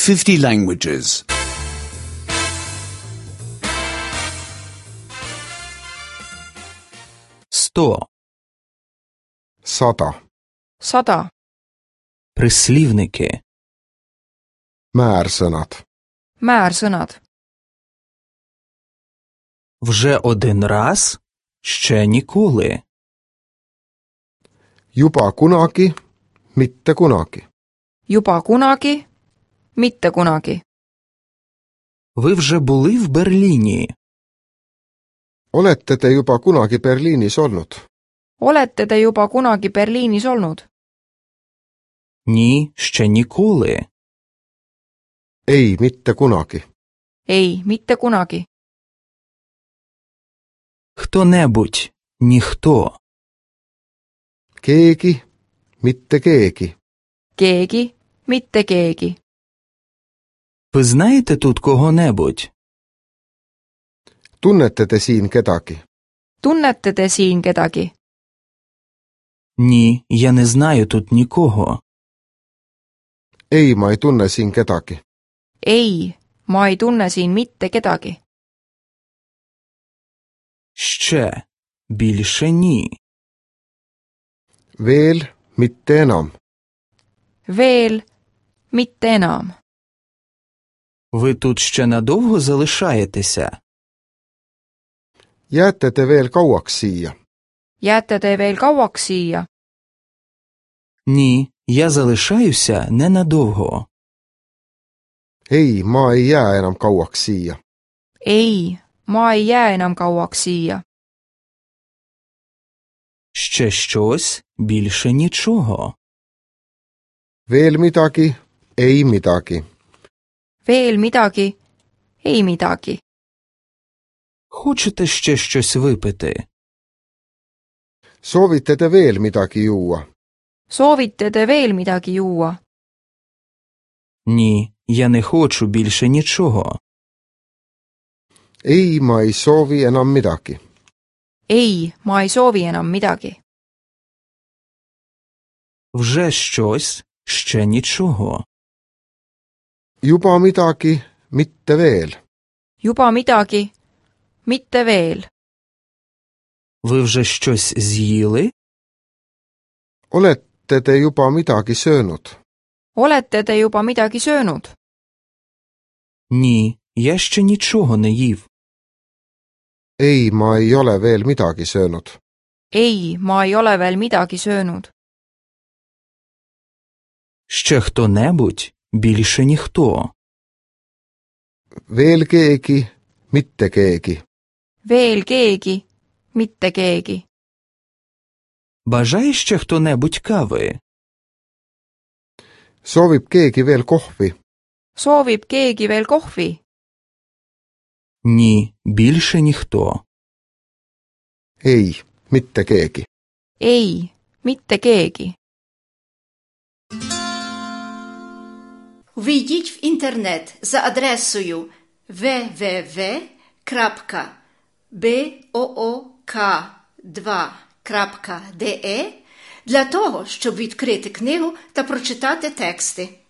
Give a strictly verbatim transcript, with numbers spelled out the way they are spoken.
fifty languages. Сто. sada, sada, Прислівники. määrsõnad, määrsõnad. Вже один раз, ще ніколи. juba kunagi, mitte kunagi. Juba kunagi, mitte kunagi. Ви вже були в Берліні? olete te juba kunagi Berliinis olnud? Olete te juba kunagi Berliinis olnud? Ні, ще ніколи. ei, mitte kunagi. Ei, mitte kunagi. Хто-небудь, ніхто. keegi, mitte keegi. Keegi, mitte keegi. Ви знаєте тут кого-небудь? tunnete te siin kedagi? Tunnete te siin kedagi? Ні, я не знаю тут нікого. ei, ma ei tunne siin kedagi. Ei, ma ei tunne siin mitte kedagi. Ще, більше ні. veel, mitte enam. Veel, mitte enam. Ви тут ще надовго залишаєтеся? jääte te veel kauaks siia? Jääte te veel kauaks siia? Ні, я залишаюся ненадовго. ei, ma ei jää enam kauaks siia. Ei, ma ei jää enam kauaks siia. Ще щось, більше нічого. veel midagi, ei midagi. Veel midagi? Ei midagi. Хочете ще щось випити? soovite te veel midagi juua? Soovite te veel midagi juua? Ні, я не хочу більше нічого. ei, ma ei soovi enam midagi. Ei, ma ei soovi enam midagi. Вже щось, ще нічого. juba midagi, mitte veel. Juba midagi? Mitte veel. Ви вже щось з'їли? olete te juba midagi söönud? Olete te juba midagi söönud? Ні, я ще нічого не їв. ei, ma ei ole veel midagi söönud. Ei, ma ei ole veel midagi söönud. Ще хто-небудь, більше ніхто. veel keegi, mitte keegi. Veel keegi? Mitte keegi. Бажає ще хто-небудь кави? soovib keegi veel kohvi? Soovib keegi veel kohvi? Ні, більше ніхто. ei, mitte keegi. Ei, mitte keegi. Ввійдіть в інтернет за адресою дабл ю дабл ю дабл ю крапка боок два крапка де для того, щоб відкрити книгу та прочитати тексти.